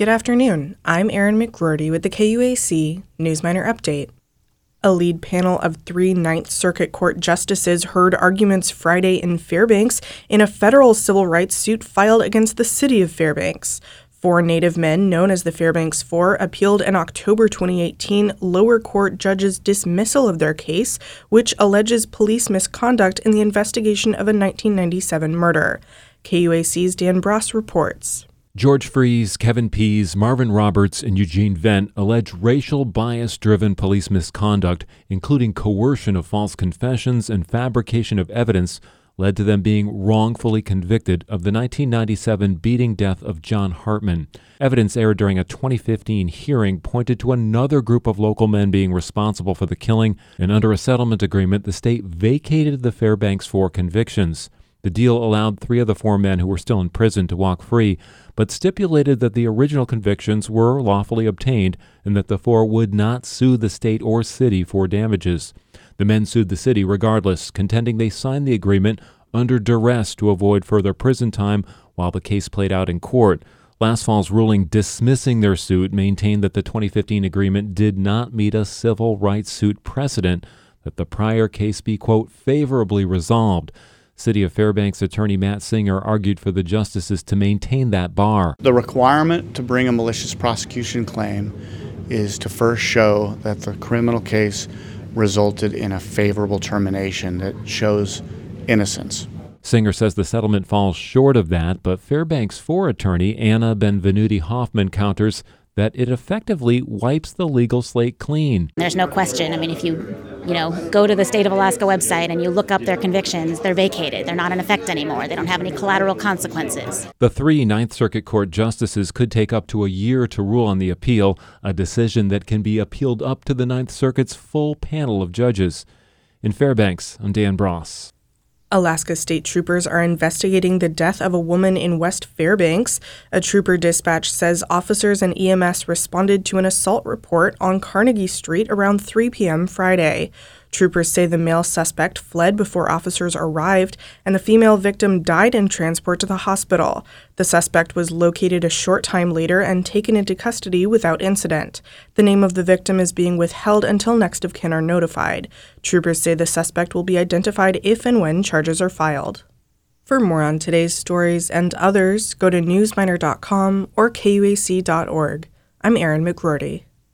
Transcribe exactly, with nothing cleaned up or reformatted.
Good afternoon. I'm Erin McGroarty with the K U A C Newsminer Update. A lead panel of three Ninth Circuit Court justices heard arguments Friday in Fairbanks in a federal civil rights suit filed against the city of Fairbanks. Four Native men, known as the Fairbanks Four, appealed an October twenty eighteen lower court judge's dismissal of their case, which alleges police misconduct in the investigation of a nineteen ninety-seven murder. K U A C's Dan Bross reports. George Freese, Kevin Pease, Marvin Roberts, and Eugene Vent allege racial bias-driven police misconduct, including coercion of false confessions and fabrication of evidence, led to them being wrongfully convicted of the nineteen ninety-seven beating death of John Hartman. Evidence aired during a twenty fifteen hearing pointed to another group of local men being responsible for the killing, and under a settlement agreement, the state vacated the Fairbanks Four convictions. The deal allowed three of the four men who were still in prison to walk free, but stipulated that the original convictions were lawfully obtained and that the four would not sue the state or city for damages. The men sued the city regardless, contending they signed the agreement under duress to avoid further prison time while the case played out in court. Last fall's ruling dismissing their suit maintained that the twenty fifteen agreement did not meet a civil rights suit precedent, that the prior case be, quote, favorably resolved. City of Fairbanks attorney Matt Singer argued for the justices to maintain that bar. The requirement to bring a malicious prosecution claim is to first show that the criminal case resulted in a favorable termination that shows innocence. Singer says the settlement falls short of that, but Fairbanks Four attorney Anna Benvenuti Hoffman counters that it effectively wipes the legal slate clean. There's no question. I mean, if you, you know, go to the State of Alaska website and you look up their convictions, they're vacated. They're not in effect anymore. They don't have any collateral consequences. The three Ninth Circuit Court justices could take up to a year to rule on the appeal, a decision that can be appealed up to the Ninth Circuit's full panel of judges. In Fairbanks, I'm Dan Bross. Alaska state troopers are investigating the death of a woman in West Fairbanks. A trooper dispatch says officers and E M S responded to an assault report on Carnegie Street around three p.m. Friday. Troopers say the male suspect fled before officers arrived, and the female victim died in transport to the hospital. The suspect was located a short time later and taken into custody without incident. The name of the victim is being withheld until next of kin are notified. Troopers say the suspect will be identified if and when charges are filed. For more on today's stories and others, go to newsminer dot com or K U A C dot org. I'm Erin McGroarty.